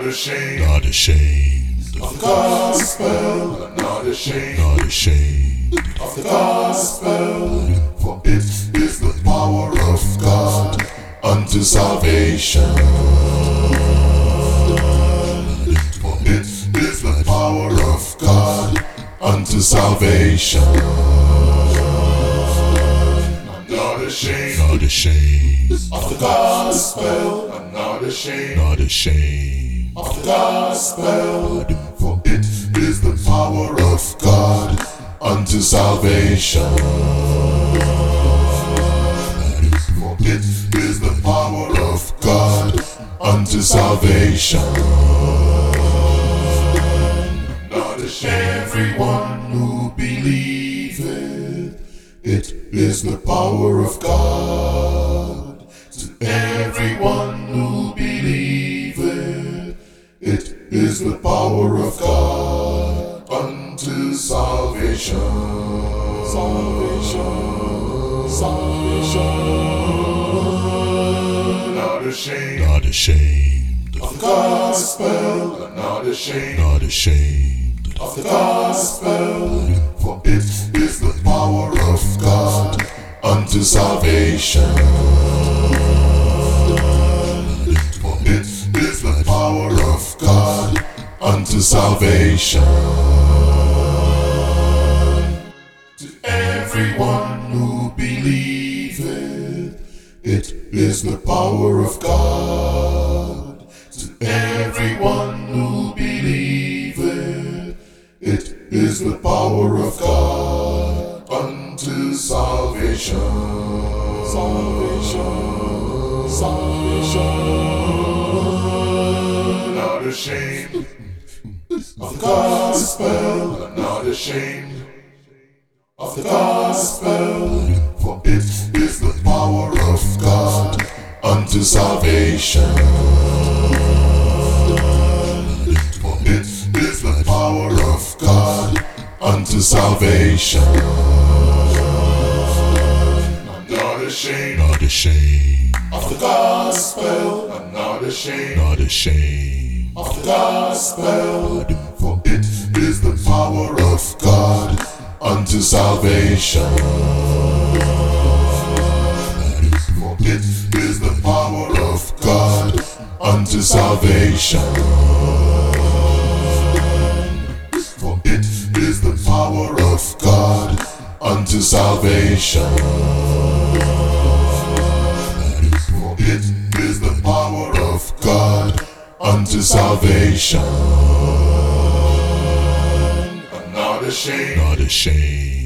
not ashamed of the gospel. I'm not ashamed of the gospel. For it is the power of God unto salvation. For it is the power of God unto salvation. I'm not ashamed of the gospel. I'm not ashamed of the gospel. For it is the power of God unto salvation. For it is the power of God unto salvation. Not ashamed. Everyone who believeth, it is the power of God. To everyone who believeth, it is the power of God unto salvation. Salvation. Not ashamed of the gospel. I'm not ashamed of the gospel. For it is the power of God unto salvation. For it is the power of God unto salvation. To everyone who believeth, it is the power of God. To everyone who believeth, it is the power of God unto salvation. Not ashamed of the gospel. I'm not ashamed of the gospel. For it is the power of God unto salvation. For it is the power of God unto salvation. I'm not ashamed of the gospel. I'm not ashamed of the gospel. For it is the power of God unto salvation. For it is the power of God unto salvation. For it is the power of God unto salvation. For it is the power of God unto salvation. I'm not ashamed